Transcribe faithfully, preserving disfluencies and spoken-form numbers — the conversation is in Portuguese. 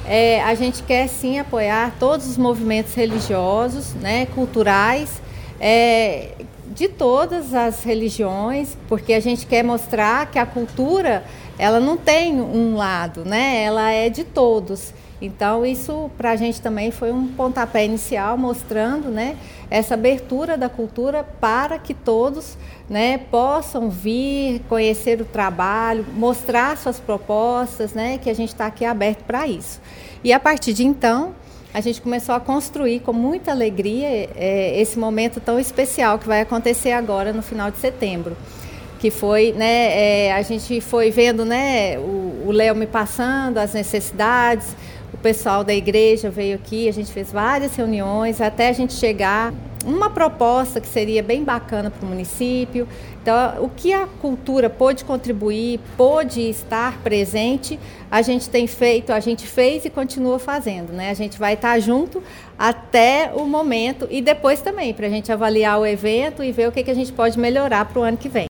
É, a gente quer sim apoiar todos os movimentos religiosos, né, culturais, é, de todas as religiões, porque a gente quer mostrar que a cultura, ela não tem um lado, né, ela é de todos. Então isso para a gente também foi um pontapé inicial, mostrando, né, essa abertura da cultura para que todos, né, possam vir, conhecer o trabalho, mostrar suas propostas, né, que a gente está aqui aberto para isso. E a partir de então, a gente começou a construir com muita alegria é, esse momento tão especial que vai acontecer agora no final de setembro. Que foi, né, é, a gente foi vendo, né, o Léo me passando as necessidades, o pessoal da igreja veio aqui, a gente fez várias reuniões até a gente chegar uma proposta que seria bem bacana para o município. Então, o que a cultura pôde contribuir, pôde estar presente, a gente tem feito, a gente fez e continua fazendo, né? A gente vai estar junto até o momento e depois também, para a gente avaliar o evento e ver o que, que a gente pode melhorar para o ano que vem.